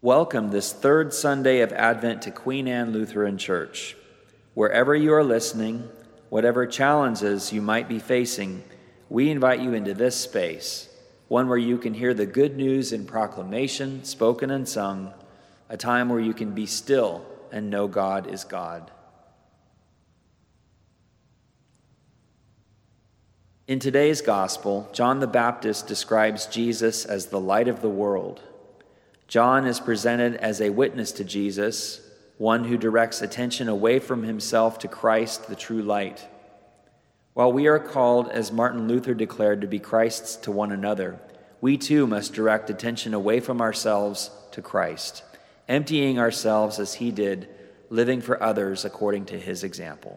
Welcome this third Sunday of Advent to Queen Anne Lutheran Church. Wherever you are listening, whatever challenges you might be facing, we invite you into this space, one where you can hear the good news in proclamation, spoken and sung, a time where you can be still and know God is God. In today's Gospel, John the Baptist describes Jesus as the light of the world. John is presented as a witness to Jesus, one who directs attention away from himself to Christ, the true light. While we are called, as Martin Luther declared, to be Christs to one another, we too must direct attention away from ourselves to Christ, emptying ourselves as he did, living for others according to his example.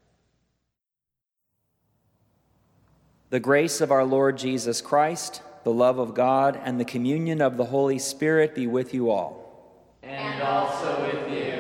The grace of our Lord Jesus Christ, the love of God, and the communion of the Holy Spirit be with you all. And also with you.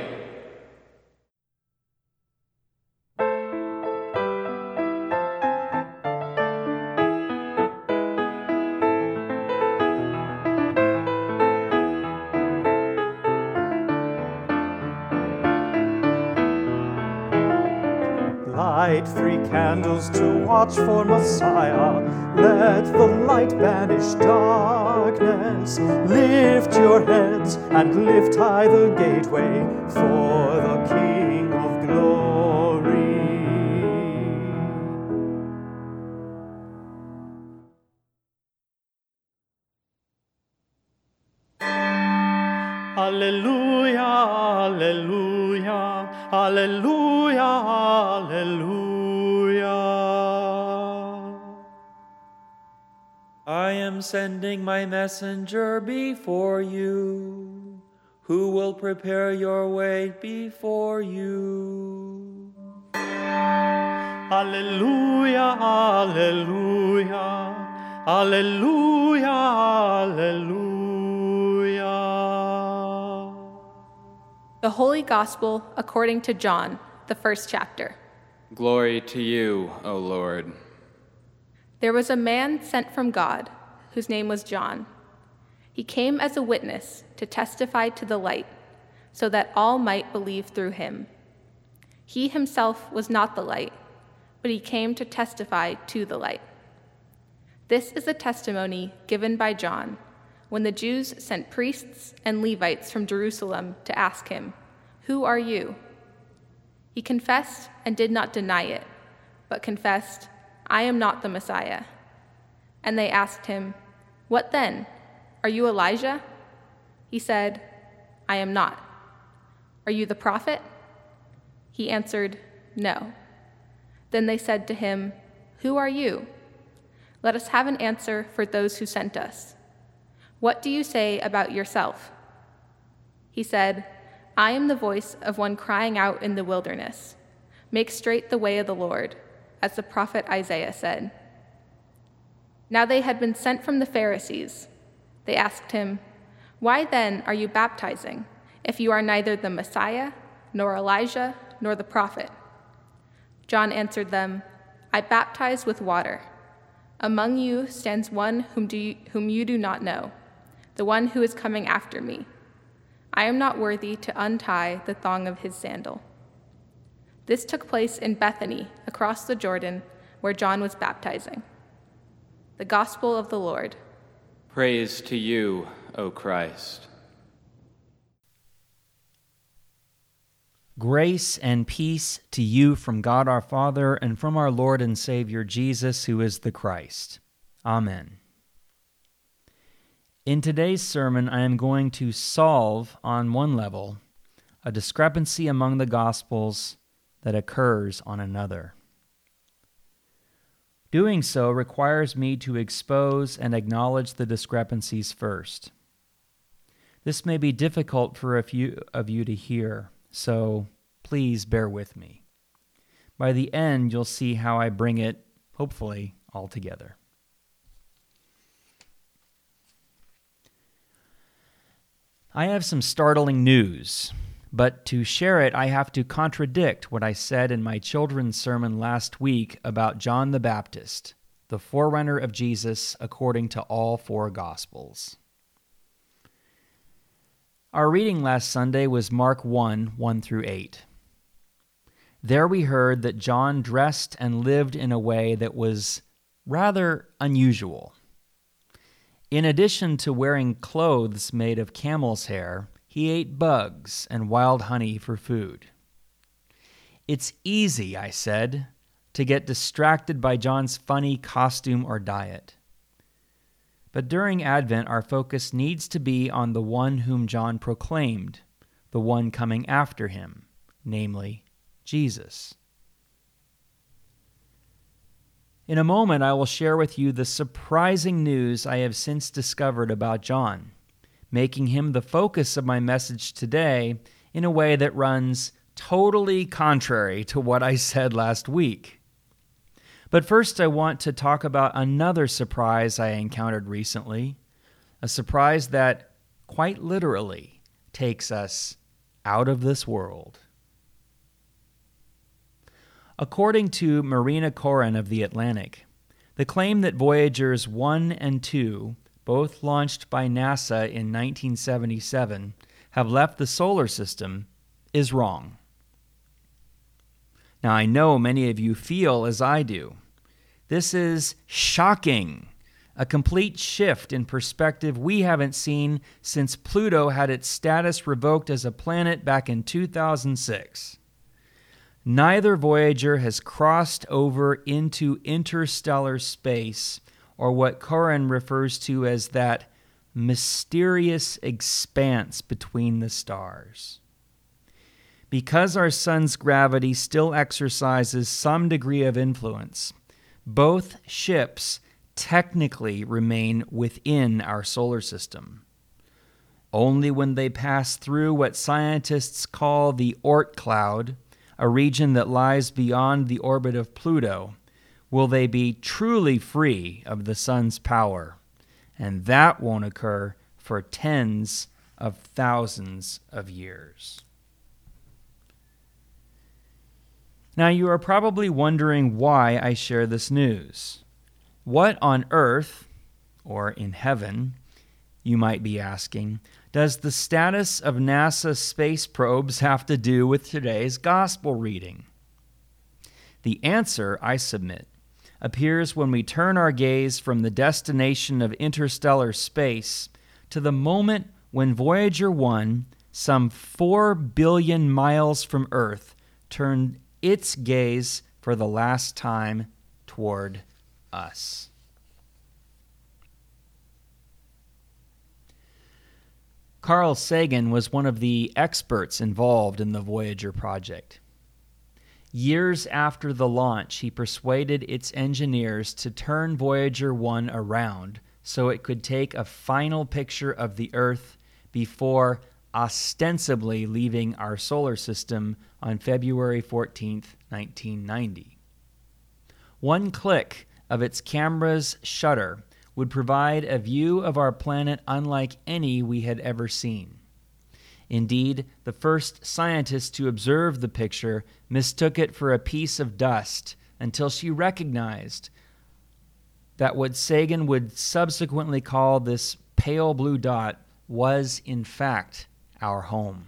Light 3 candles to watch for Messiah. Let the light banish darkness. Lift your heads and lift high the gateway for the King of glory. Alleluia, alleluia, alleluia, alleluia. I am sending my messenger before you, who will prepare your way before you. Alleluia, alleluia, alleluia, alleluia. The Holy Gospel according to John, the first chapter. Glory to you, O Lord. There was a man sent from God, whose name was John. He came as a witness to testify to the light, so that all might believe through him. He himself was not the light, but he came to testify to the light. This is the testimony given by John, when the Jews sent priests and Levites from Jerusalem to ask him, "Who are you?" He confessed and did not deny it, but confessed, "I am not the Messiah." And they asked him, "What then? Are you Elijah?" He said, "I am not." "Are you the prophet?" He answered, "No." Then they said to him, "Who are you? Let us have an answer for those who sent us. What do you say about yourself?" He said, "I am the voice of one crying out in the wilderness, 'Make straight the way of the Lord,' as the prophet Isaiah said." Now they had been sent from the Pharisees. They asked him, "Why then are you baptizing, if you are neither the Messiah, nor Elijah, nor the prophet?" John answered them, "I baptize with water. Among you stands one whom you do not know, the one who is coming after me. I am not worthy to untie the thong of his sandal." This took place in Bethany, across the Jordan, where John was baptizing. The Gospel of the Lord. Praise to you, O Christ. Grace and peace to you from God our Father and from our Lord and Savior Jesus, who is the Christ. Amen. In today's sermon, I am going to solve, on one level, a discrepancy among the Gospels that occurs on another. Doing so requires me to expose and acknowledge the discrepancies first. This may be difficult for a few of you to hear, so please bear with me. By the end, you'll see how I bring it, hopefully, all together. I have some startling news, but to share it, I have to contradict what I said in my children's sermon last week about John the Baptist, the forerunner of Jesus according to all 4 Gospels. Our reading last Sunday was Mark 1, 1 through 8. There we heard that John dressed and lived in a way that was rather unusual. In addition to wearing clothes made of camel's hair, he ate bugs and wild honey for food. It's easy, I said, to get distracted by John's funny costume or diet. But during Advent, our focus needs to be on the one whom John proclaimed, the one coming after him, namely Jesus. In a moment, I will share with you the surprising news I have since discovered about John, making him the focus of my message today in a way that runs totally contrary to what I said last week. But first, I want to talk about another surprise I encountered recently, a surprise that quite literally takes us out of this world. According to Marina Koren of The Atlantic, the claim that Voyagers 1 and 2, both launched by NASA in 1977, have left the solar system is wrong. Now, I know many of you feel as I do. This is shocking, a complete shift in perspective we haven't seen since Pluto had its status revoked as a planet back in 2006. Neither Voyager has crossed over into interstellar space, or what Koren refers to as that mysterious expanse between the stars. Because our sun's gravity still exercises some degree of influence, both ships technically remain within our solar system. Only when they pass through what scientists call the Oort cloud, a region that lies beyond the orbit of Pluto, will they be truly free of the sun's power. And that won't occur for tens of thousands of years. Now, you are probably wondering why I share this news. What on earth, or in heaven, you might be asking, does the status of NASA space probes have to do with today's gospel reading? The answer, I submit, appears when we turn our gaze from the destination of interstellar space to the moment when Voyager 1, some 4 billion miles from Earth, turned its gaze for the last time toward us. Carl Sagan was one of the experts involved in the Voyager project. Years after the launch, he persuaded its engineers to turn Voyager 1 around so it could take a final picture of the Earth before ostensibly leaving our solar system on February 14, 1990. One click of its camera's shutter would provide a view of our planet unlike any we had ever seen. Indeed, the first scientist to observe the picture mistook it for a piece of dust until she recognized that what Sagan would subsequently call this pale blue dot was, in fact, our home.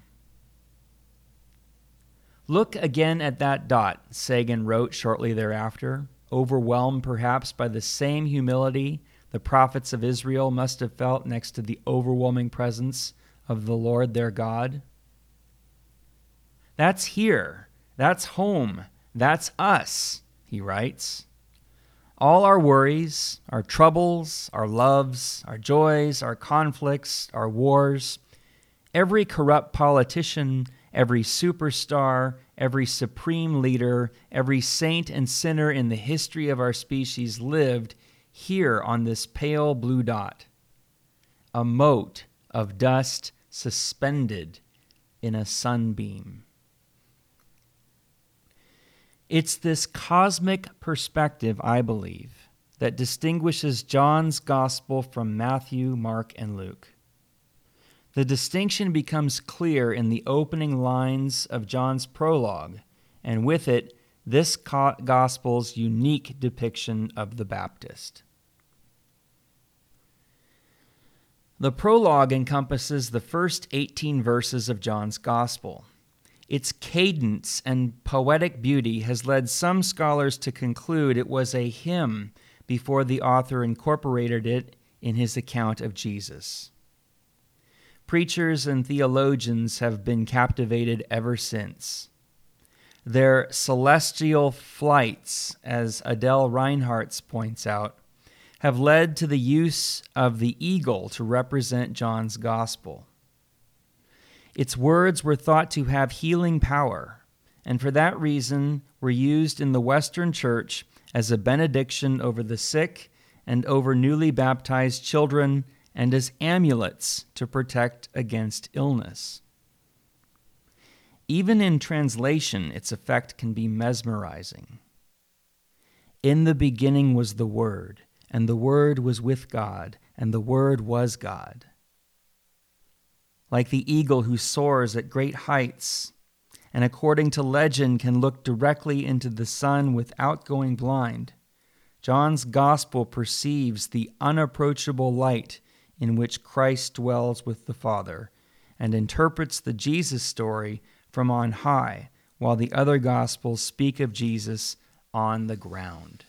Look again at that dot, Sagan wrote shortly thereafter, overwhelmed perhaps by the same humility the prophets of Israel must have felt next to the overwhelming presence of the Lord their God. That's here. That's home. That's us, he writes. All our worries, our troubles, our loves, our joys, our conflicts, our wars, every corrupt politician, every superstar, every supreme leader, every saint and sinner in the history of our species lived here on this pale blue dot, a mote of dust suspended in a sunbeam. It's this cosmic perspective, I believe, that distinguishes John's gospel from Matthew, Mark, and Luke. The distinction becomes clear in the opening lines of John's prologue, and with it, this gospel's unique depiction of the Baptist. The prologue encompasses the first 18 verses of John's Gospel. Its cadence and poetic beauty has led some scholars to conclude it was a hymn before the author incorporated it in his account of Jesus. Preachers and theologians have been captivated ever since. Their celestial flights, as Adele Reinhartz points out, have led to the use of the eagle to represent John's Gospel. Its words were thought to have healing power, and for that reason were used in the Western Church as a benediction over the sick and over newly baptized children, and as amulets to protect against illness. Even in translation, its effect can be mesmerizing. In the beginning was the Word, and the Word was with God, and the Word was God. Like the eagle who soars at great heights, and according to legend can look directly into the sun without going blind, John's Gospel perceives the unapproachable light in which Christ dwells with the Father, and interprets the Jesus story from on high, while the other Gospels speak of Jesus on the ground.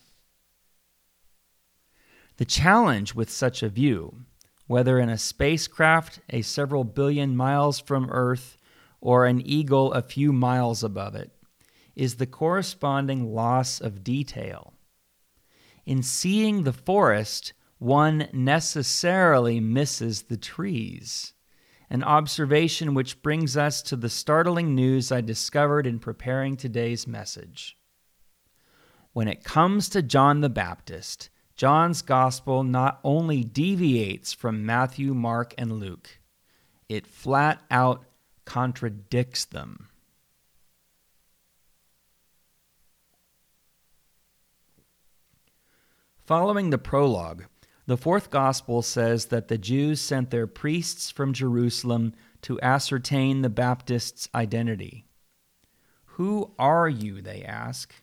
The challenge with such a view, whether in a spacecraft a several billion miles from Earth or an eagle a few miles above it, is the corresponding loss of detail. In seeing the forest, one necessarily misses the trees, an observation which brings us to the startling news I discovered in preparing today's message. When it comes to John the Baptist, John's Gospel not only deviates from Matthew, Mark, and Luke, it flat out contradicts them. Following the prologue, the fourth Gospel says that the Jews sent their priests from Jerusalem to ascertain the Baptist's identity. "Who are you?" they ask.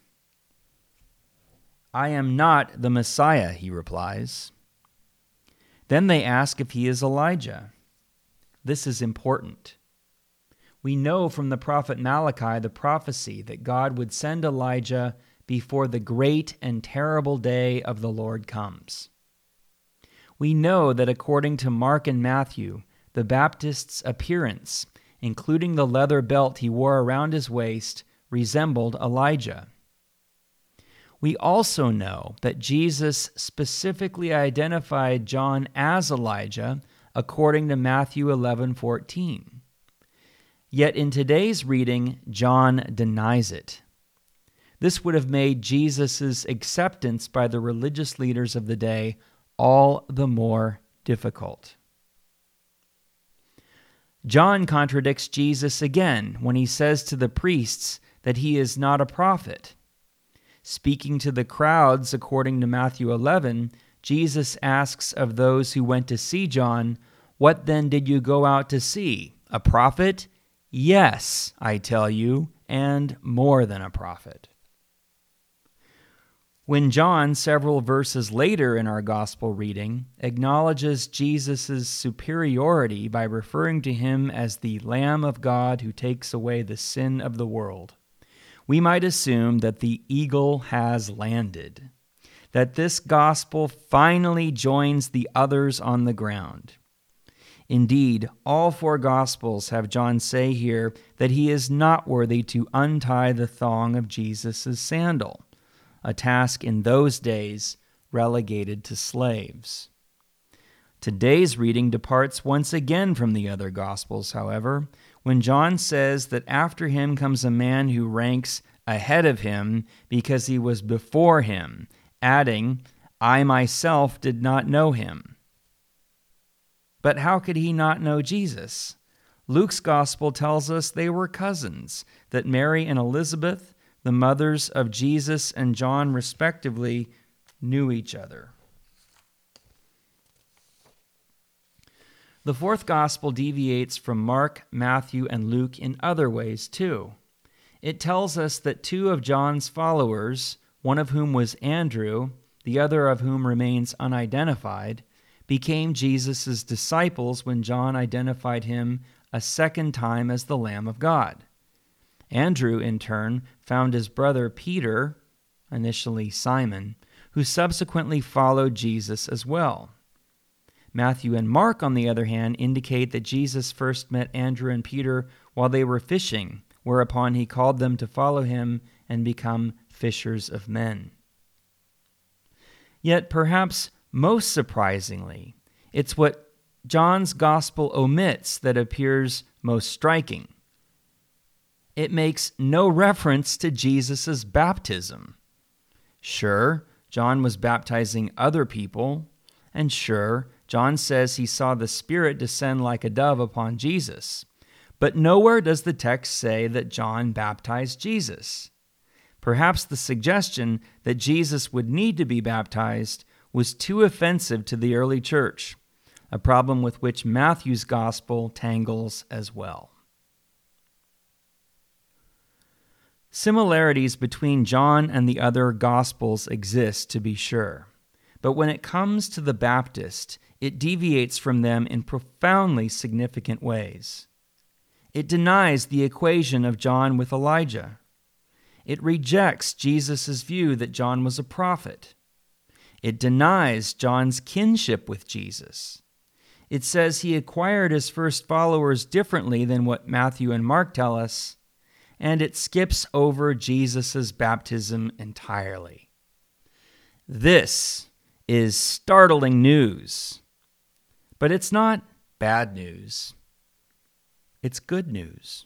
"I am not the Messiah," he replies. Then they ask if he is Elijah. This is important. We know from the prophet Malachi the prophecy that God would send Elijah before the great and terrible day of the Lord comes. We know that according to Mark and Matthew, the Baptist's appearance, including the leather belt he wore around his waist, resembled Elijah. We also know that Jesus specifically identified John as Elijah, according to Matthew 11:14. Yet in today's reading, John denies it. This would have made Jesus' acceptance by the religious leaders of the day all the more difficult. John contradicts Jesus again when he says to the priests that he is not a prophet. Speaking to the crowds, according to Matthew 11, Jesus asks of those who went to see John, "What then did you go out to see? A prophet? Yes, I tell you, and more than a prophet." When John, several verses later in our gospel reading, acknowledges Jesus' superiority by referring to him as the Lamb of God who takes away the sin of the world, we might assume that the eagle has landed, that this gospel finally joins the others on the ground. Indeed, all four Gospels have John say here that he is not worthy to untie the thong of Jesus' sandal, a task in those days relegated to slaves. Today's reading departs once again from the other Gospels, however, when John says that after him comes a man who ranks ahead of him because he was before him, adding, "I myself did not know him." But how could he not know Jesus? Luke's Gospel tells us they were cousins, that Mary and Elizabeth, the mothers of Jesus and John respectively, knew each other. The fourth Gospel deviates from Mark, Matthew, and Luke in other ways too. It tells us that two of John's followers, one of whom was Andrew, the other of whom remains unidentified, became Jesus' disciples when John identified him a second time as the Lamb of God. Andrew, in turn, found his brother Peter, initially Simon, who subsequently followed Jesus as well. Matthew and Mark, on the other hand, indicate that Jesus first met Andrew and Peter while they were fishing, whereupon he called them to follow him and become fishers of men. Yet, perhaps most surprisingly, it's what John's gospel omits that appears most striking. It makes no reference to Jesus' baptism. Sure, John was baptizing other people, and sure, John says he saw the Spirit descend like a dove upon Jesus. But nowhere does the text say that John baptized Jesus. Perhaps the suggestion that Jesus would need to be baptized was too offensive to the early church, a problem with which Matthew's gospel tangles as well. Similarities between John and the other gospels exist, to be sure, but when it comes to the Baptist, it deviates from them in profoundly significant ways. It denies the equation of John with Elijah. It rejects Jesus' view that John was a prophet. It denies John's kinship with Jesus. It says he acquired his first followers differently than what Matthew and Mark tell us, and it skips over Jesus' baptism entirely. This is startling news, but it's not bad news. It's good news.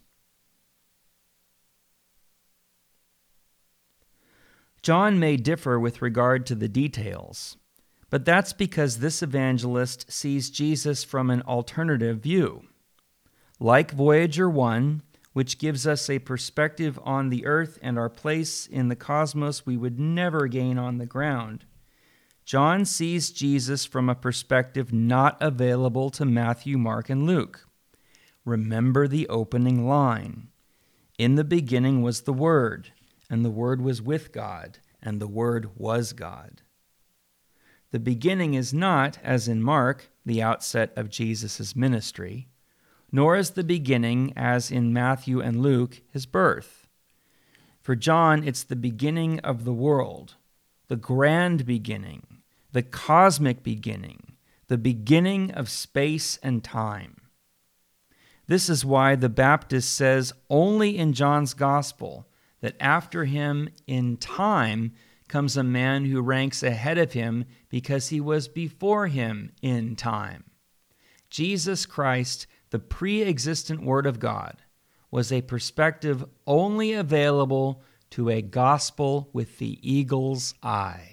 John may differ with regard to the details, but that's because this evangelist sees Jesus from an alternative view. Like Voyager 1, which gives us a perspective on the earth and our place in the cosmos we would never gain on the ground, John sees Jesus from a perspective not available to Matthew, Mark, and Luke. Remember the opening line. In the beginning was the Word, and the Word was with God, and the Word was God. The beginning is not, as in Mark, the outset of Jesus' ministry, nor is the beginning, as in Matthew and Luke, his birth. For John, it's the beginning of the world, the grand beginning, the cosmic beginning, the beginning of space and time. This is why the Baptist says only in John's gospel that after him in time comes a man who ranks ahead of him because he was before him in time. Jesus Christ, the pre-existent Word of God, was a perspective only available to a gospel with the eagle's eye.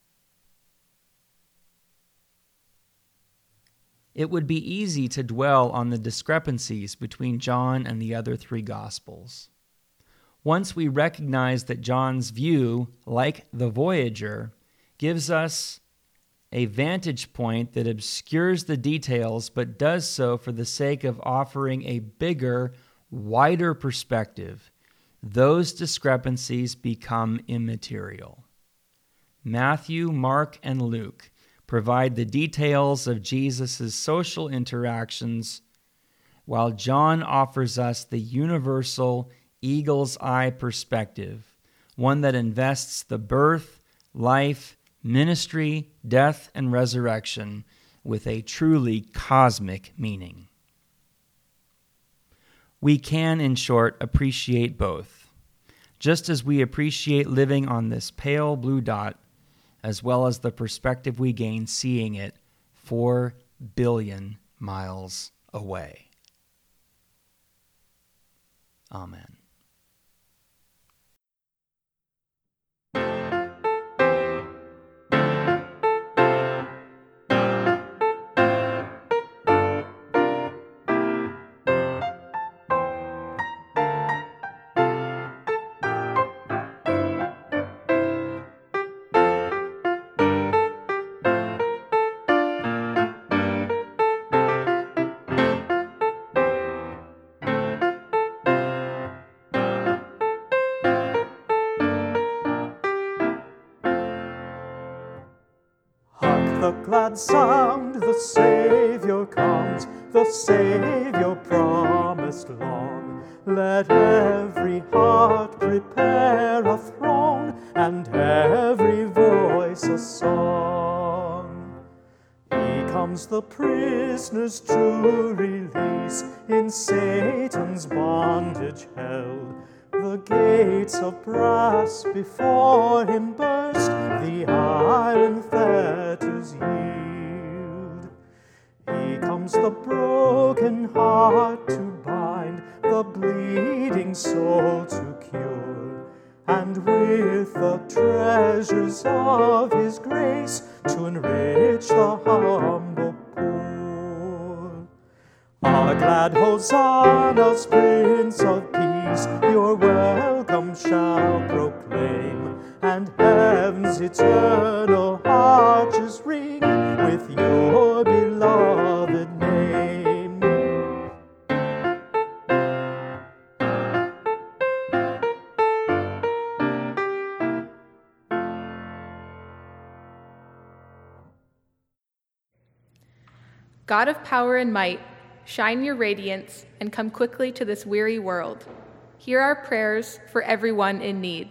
It would be easy to dwell on the discrepancies between John and the other three Gospels. Once we recognize that John's view, like the Voyager, gives us a vantage point that obscures the details but does so for the sake of offering a bigger, wider perspective, those discrepancies become immaterial. Matthew, Mark, and Luke provide the details of Jesus' social interactions, while John offers us the universal eagle's eye perspective, one that invests the birth, life, ministry, death, and resurrection with a truly cosmic meaning. We can, in short, appreciate both, just as we appreciate living on this pale blue dot, as well as the perspective we gain seeing it 4 billion miles away. Amen. the glad sound, the Savior comes, the Savior promised long. Let every heart prepare a throne, and every voice a song. He comes the prisoners to release, in Satan's bondage held. The gates of brass before him burst, the iron fetters yield. He comes the broken heart to bind, the bleeding soul to cure, and with the treasures of his grace to enrich the humble poor. A glad hosannas, Prince of Peace, your welcome shall proclaim, and heaven's eternal arches ring with your beloved name. God of power and might, shine your radiance and come quickly to this weary world. Hear our prayers for everyone in need.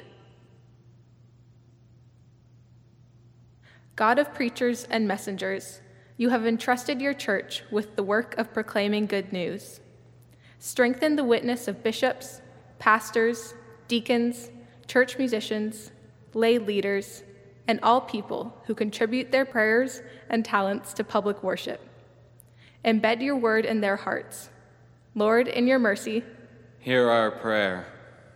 God of preachers and messengers, you have entrusted your church with the work of proclaiming good news. Strengthen the witness of bishops, pastors, deacons, church musicians, lay leaders, and all people who contribute their prayers and talents to public worship. Embed your word in their hearts. Lord, in your mercy, hear our prayer.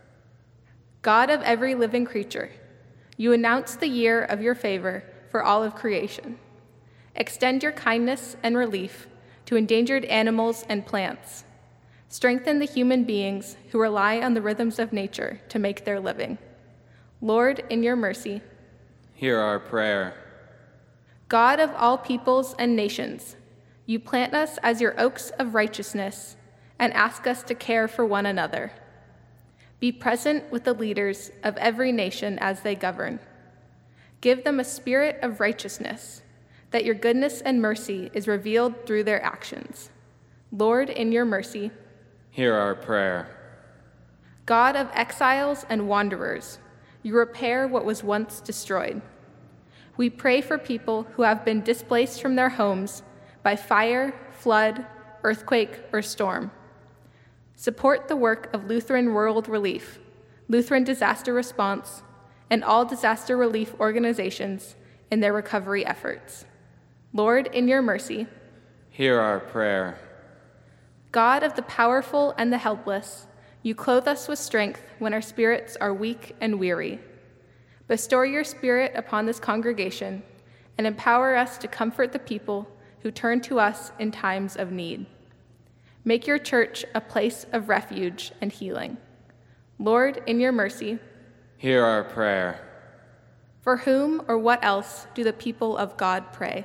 God of every living creature, you announce the year of your favor for all of creation. Extend your kindness and relief to endangered animals and plants. Strengthen the human beings who rely on the rhythms of nature to make their living. Lord, in your mercy, hear our prayer. God of all peoples and nations, you plant us as your oaks of righteousness and ask us to care for one another. Be present with the leaders of every nation as they govern. Give them a spirit of righteousness, that your goodness and mercy is revealed through their actions. Lord, in your mercy, hear our prayer. God of exiles and wanderers, you repair what was once destroyed. We pray for people who have been displaced from their homes by fire, flood, earthquake, or storm. Support the work of Lutheran World Relief, Lutheran Disaster Response, and all disaster relief organizations in their recovery efforts. Lord, in your mercy, hear our prayer. God of the powerful and the helpless, you clothe us with strength when our spirits are weak and weary. Bestow your Spirit upon this congregation and empower us to comfort the people who turn to us in times of need. Make your church a place of refuge and healing. Lord, in your mercy, hear our prayer. For whom or what else do the people of God pray?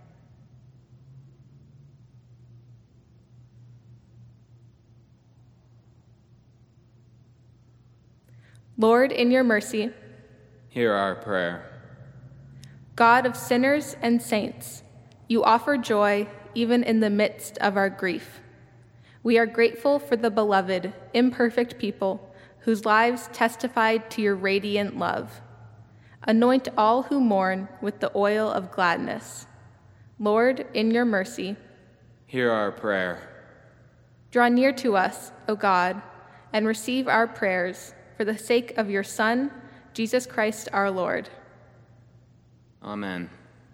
Lord, in your mercy, hear our prayer. God of sinners and saints, you offer joy even in the midst of our grief. We are grateful for the beloved, imperfect people whose lives testified to your radiant love. Anoint all who mourn with the oil of gladness. Lord, in your mercy, hear our prayer. Draw near to us, O God, and receive our prayers for the sake of your Son, Jesus Christ our Lord. Amen.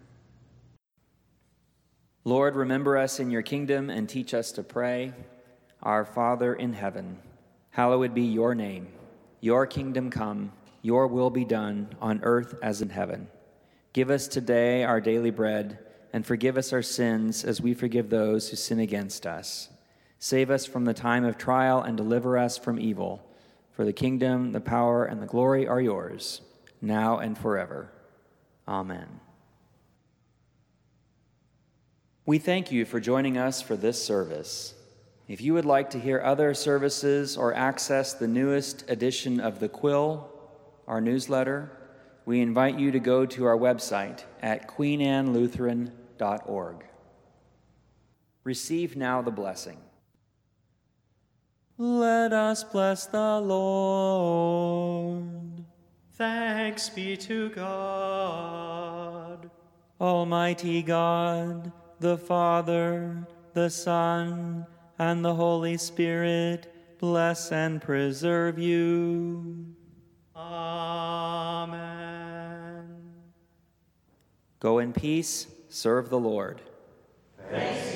Lord, remember us in your kingdom and teach us to pray. Our Father in heaven, hallowed be your name. Your kingdom come, your will be done on earth as in heaven. Give us today our daily bread, and forgive us our sins as we forgive those who sin against us. Save us from the time of trial and deliver us from evil. For the kingdom, the power, and the glory are yours, now and forever. Amen. We thank you for joining us for this service. If you would like to hear other services or access the newest edition of The Quill, our newsletter, we invite you to go to our website at queenannelutheran.org. Receive now the blessing. Let us bless the Lord. Thanks be to God. Almighty God, the Father, the Son, and the Holy Spirit, bless and preserve you. Amen. Go in peace, serve the Lord. Thanks